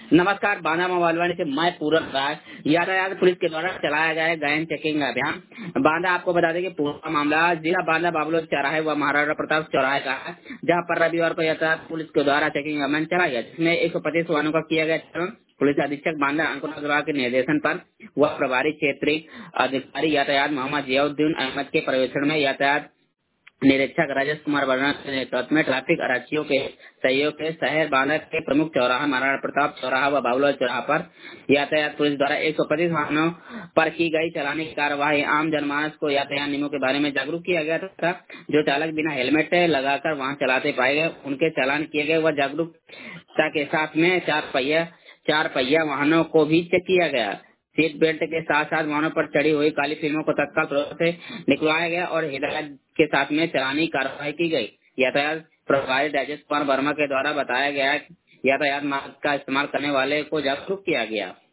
नमस्कार, बांदा मोबाइल से मैं पूरन राय। यातायात पुलिस के द्वारा चलाया गया गहन चेकिंग अभियान बांदा। आपको बता दें कि पूरा मामला जिला बांदा बाबुल चौराहे व महाराणा प्रताप चौराहे का है, जहां पर रविवार को यातायात पुलिस के द्वारा चेकिंग अभियान चलाया गया, जिसमें 125 वाहनों का किया गया चलन। पुलिस अधीक्षक बांदा अंकुर अग्रवाल के निर्देशन पर वह प्रभारी क्षेत्रीय अधिकारी यातायात मोहम्मद जियाउद्दीन अहमद के पर्यवेक्षण में यातायात निरीक्षक राजेश कुमार वर्मा के नेतृत्व में ट्रैफिक आरक्षियों के सहयोग से शहर बांदा के प्रमुख चौराहा महाराणा प्रताप चौराहा व बाबुल चौराहा पर यातायात पुलिस द्वारा 125 वाहनों पर की गई चालानी की कार्यवाही। आम जनमानस को यातायात नियमों के बारे में जागरूक किया गया तथा जो चालक बिना हेलमेट लगाकर वाहन चलाते पाए गए उनके चालान किए गए। वह जागरूकता के साथ में चार पहिया वाहनों को भी चेक किया गया। सीट बेल्ट के साथ साथ वाहनों पर चढ़ी हुई काली फिल्मों को तत्काल प्रभाव से निकलवाया गया और हिदायत के साथ में चालानी कार्रवाई की गई। यातायात प्रभारी राजेश कुमार वर्मा के द्वारा बताया गया यातायात मार्ग का इस्तेमाल करने वाले को जागरूक किया गया।